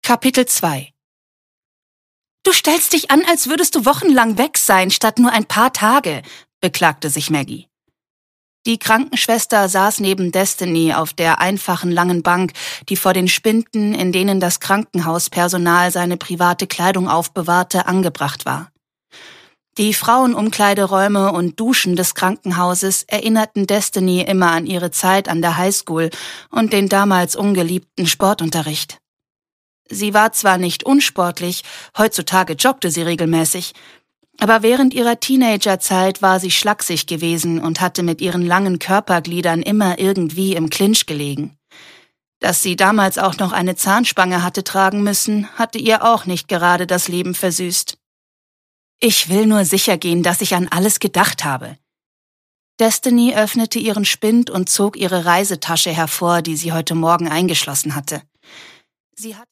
Kapitel 2. »Du stellst dich an, als würdest du wochenlang weg sein, statt nur ein paar Tage«, beklagte sich Maggie. Die Krankenschwester saß neben Destiny auf der einfachen langen Bank, die vor den Spinden, in denen das Krankenhauspersonal seine private Kleidung aufbewahrte, angebracht war. Die Frauenumkleideräume und Duschen des Krankenhauses erinnerten Destiny immer an ihre Zeit an der Highschool und den damals ungeliebten Sportunterricht. Sie war zwar nicht unsportlich, heutzutage joggte sie regelmäßig, aber während ihrer Teenagerzeit war sie schlaksig gewesen und hatte mit ihren langen Körpergliedern immer irgendwie im Clinch gelegen. Dass sie damals auch noch eine Zahnspange hatte tragen müssen, hatte ihr auch nicht gerade das Leben versüßt. »Ich will nur sicher gehen, dass ich an alles gedacht habe.« Destiny öffnete ihren Spind und zog ihre Reisetasche hervor, die sie heute Morgen eingeschlossen hatte. Sie hat